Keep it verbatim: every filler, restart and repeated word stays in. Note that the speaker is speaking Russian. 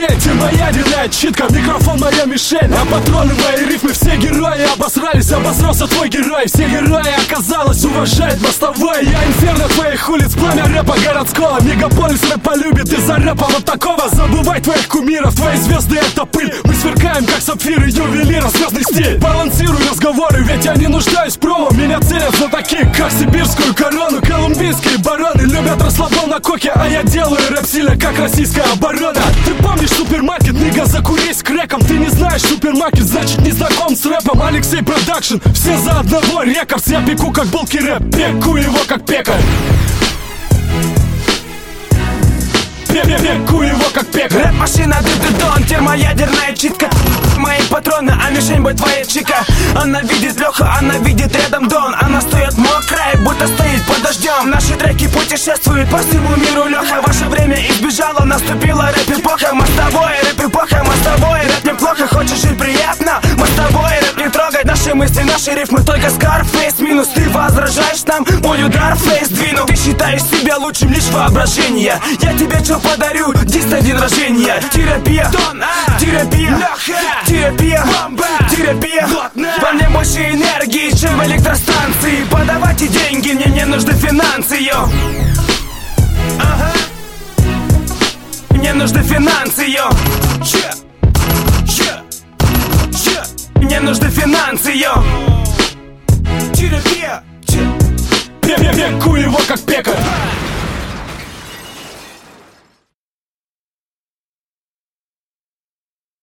день, термоядерная читка, микрофон моя мишень, а патроны мои рифмы. Все герои обосрались, обосрался твой герой. Все герои, оказалось, уважает мостовой. Я инферно твоих улиц, пламя рэпа городского. Мегаполис рэп полюбит из-за рэпа вот такого. Забывай твоих кумиров, твои звезды это пыль. Мы сверкаем, как сапфиры ювелира, звездный стиль. Балансируй разговоры, ведь я не нуждаюсь в промо. Меня ценят за таких, как сибирскую корону. Колумбийские бароны любят расслабон на коке, а я делаю рэп сильно, как российская оборона. Ты помнишь супермаркет, нига, закурись с крэком. Ты не знаешь супермаркет, значит не знаком с рэпом. Алексей Продакшн, все за одного, рекордс. Я пеку, как булки рэп, пеку его, как пекарь. Пеку его, как пекарь. Рэп-машина, дон, термоядерная читка. Мои патроны, а мишень будет твоя чика. Она видит Леха, она видит рядом Дон. Она стоит мокрая, будто стоит под дождем. Наши треки путешествуют по всему миру, Леха. Ваше время избежало, наступила рэп-эпоха. Мостовой, рэп-эпоха, мостовой, рэп неплохо. Хочешь жить приятно? Мостовой, рэп не трогай. Наши мысли, наши рифмы, только Scarface минус. Ты возражаешь нам, мой удар фейс двину. Ты считаешь себя лучшим, лишь воображение. Я тебе что подарю? Дисто день рождения. Терапия, терапия, терапия, терапия. Во мне больше энергии, чем в электростанции. Подавайте деньги, мне не нужны финансы, йо. Мне нужны финансы, йо. Мне нужны финансы, йо. Терапия.